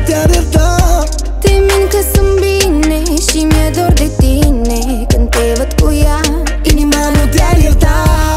te-ar ierta. Te mint că sunt bine și mi-e dor de tine. Când te văd cu ea, Inima nu te-ar ierta.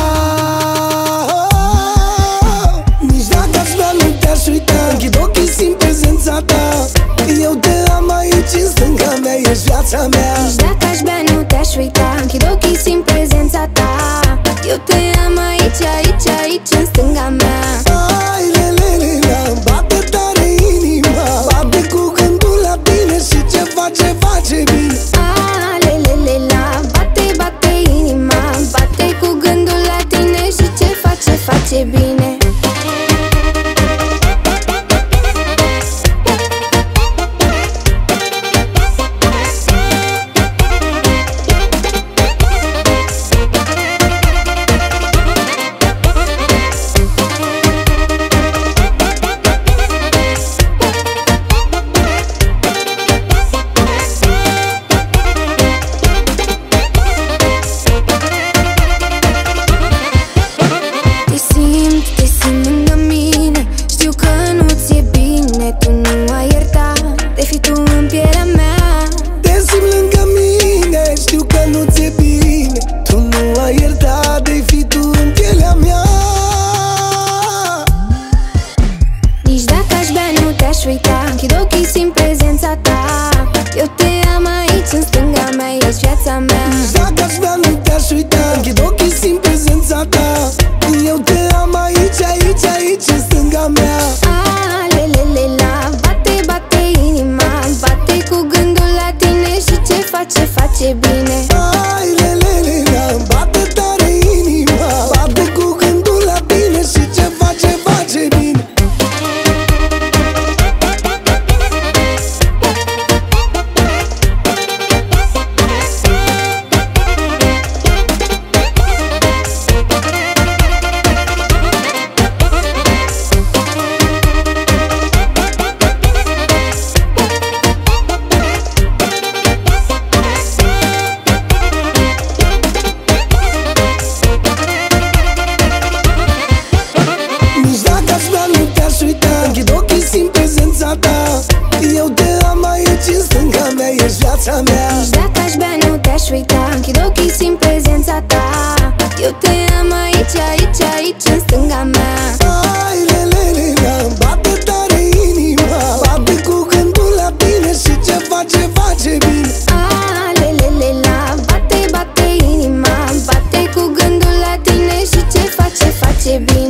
Nici dacă aș vrea nu te-aș uita. Închid ochii, simt prezența ta. Eu te am aici în stânga mea, ești viața mea. nici dacă aș bea nu te-aș uita. Închid ochii, simt prezența ta. Eu te am aici, aici, aici în stânga mea. Ai, lelelele, bate tare inima. Bate cu gândul la tine și ce face, face bine. Alelela, bate, bate inima. Bate cu gândul la tine și ce face, face bine. Te simt lângă mine, știu că nu ți-e bine. Tu nu ai iertat, de fi tu în pielea mea. Te simt lângă mine, știu că nu ți-e bine. Tu nu ai iertat, de fi tu în pielea mea. Nici dacă aș bea nu te-aș uita. Închid ochii, simt prezența ta. Eu te am aici în stânga mea, ești viața mea. Nici dacă aș vrea nu te-aș uita. Închid ochii, simt prezența ta. Eu te am aici, aici, aici în stânga mea. Alelela, bate, bate inima. Bate cu gândul la tine și ce face, face bine. Ai, lelelele, bate tare inima. Bate cu gândul la tine și ce face, face bine. Închid ochii, simt prezența ta. Eu te am aici în stânga mea, ești viața mea. Nici dacă aș bea nu te-aș uita. Închid ochii, simt prezența ta. Eu te am aici, aici, aici în stânga mea. Ai, lelelele, bate tare inima. Bate cu gândul la tine și ce face, face bine. Alelela, bate, bate inima. Bate cu gândul la tine și ce face, face bine.